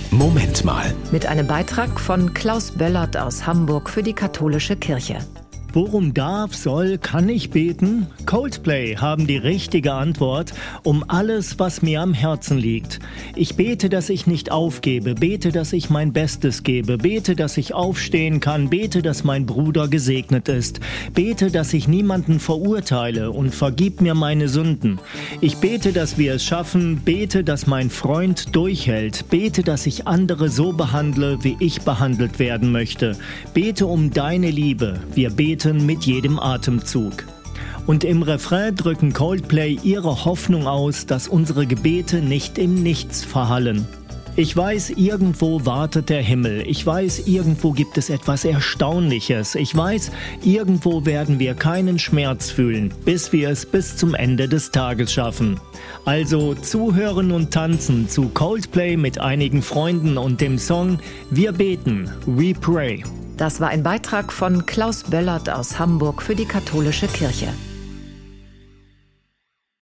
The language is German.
Moment mal. Mit einem Beitrag von Klaus Böllert aus Hamburg für die katholische Kirche. Worum darf, soll, kann ich beten? Coldplay haben die richtige Antwort um alles, was mir am Herzen liegt. Ich bete, dass ich nicht aufgebe, bete, dass ich mein Bestes gebe, bete, dass ich aufstehen kann, bete, dass mein Bruder gesegnet ist, bete, dass ich niemanden verurteile und vergib mir meine Sünden. Ich bete, dass wir es schaffen, bete, dass mein Freund durchhält, bete, dass ich andere so behandle, wie ich behandelt werden möchte. Bete um deine Liebe, wir beten mit jedem Atemzug. Und im Refrain drücken Coldplay ihre Hoffnung aus, dass unsere Gebete nicht im Nichts verhallen. Ich weiß, irgendwo wartet der Himmel. Ich weiß, irgendwo gibt es etwas Erstaunliches. Ich weiß, irgendwo werden wir keinen Schmerz fühlen, bis wir es bis zum Ende des Tages schaffen. Also zuhören und tanzen zu Coldplay mit einigen Freunden und dem Song Wir beten, We Pray. Das war ein Beitrag von Klaus Böllert aus Hamburg für die katholische Kirche.